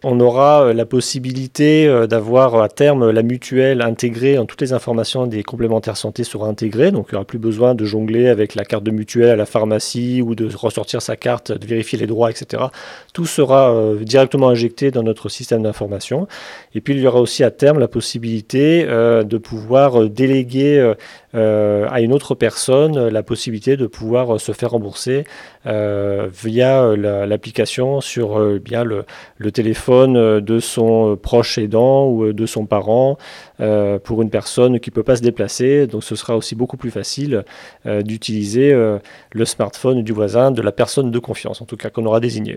On aura la possibilité d'avoir à terme la mutuelle intégrée, toutes les informations des complémentaires santé seront intégrées, donc il n'y aura plus besoin de jongler avec la carte de mutuelle à la pharmacie ou de ressortir sa carte, de vérifier les droits, etc. Tout sera directement injecté dans notre système d'information. Et puis il y aura aussi à terme la possibilité de pouvoir déléguer à une autre personne la possibilité de pouvoir se faire rembourser via l'application sur bien le téléphone de son proche aidant ou de son parent pour une personne qui ne peut pas se déplacer. Donc ce sera aussi beaucoup plus facile d'utiliser le smartphone du voisin, de la personne de confiance, en tout cas qu'on aura désigné.